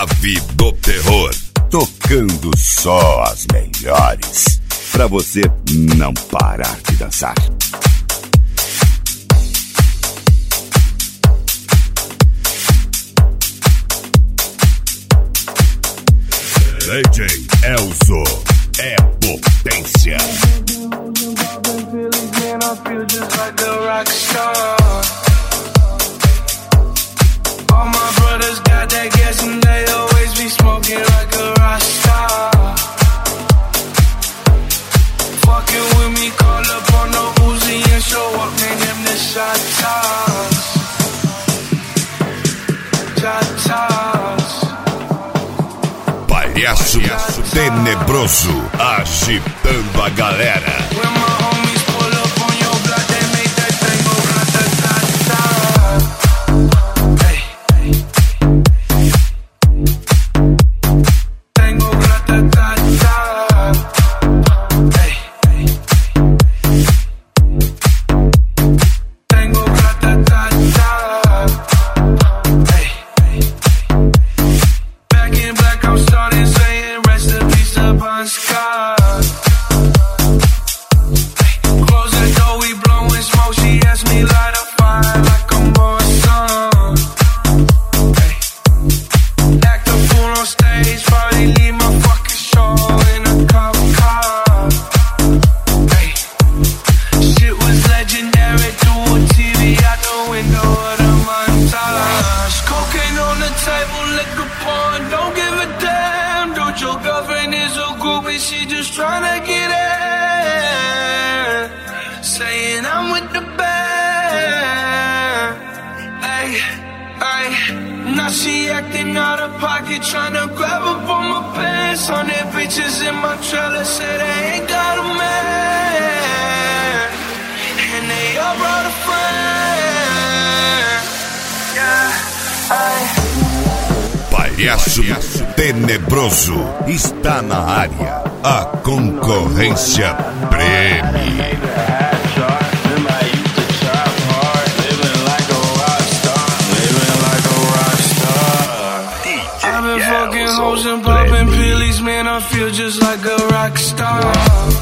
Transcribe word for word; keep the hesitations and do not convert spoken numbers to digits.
Chave do Terror, tocando só as melhores, pra você não parar de dançar. D J Elzo é potência. All my brothers got that gas and they always be smoking like a rock star. Fucking with me, call up on the Uzi and show up, name them the shot toss. Shot toss. Palhaço tenebroso, agitando a galera. When my homies pull up on your block, they make that thing go rat-a-tat-tat. Tango rat-a-tat-tat. Tango rat-a-tat-tat. Back in black, I'm starting saying rest in peace to Bon Scott. Close the door, we blowing smoke. She asked me light a fire like I'm Morrison. Act a fool on stage, probably leave my fucking show in a cop car. Shit was legendary through a T V out the window of the montage. Cocaine on the table, liquor porn, don't give a damn. Dude, your girlfriend is a groupie, she just tryna get in. Saying I'm with the band. Ay, ay. Now she acting out of pocket, tryna grab up on my pants. Hundred bitches in my trailer, say they ain't got a man. And they all brought a friend. Yeah, ay. Palhaço tenebroso está na área. A concorrência preme. I've been fucking hoes and popping pillies, man, I feel just like a rock star.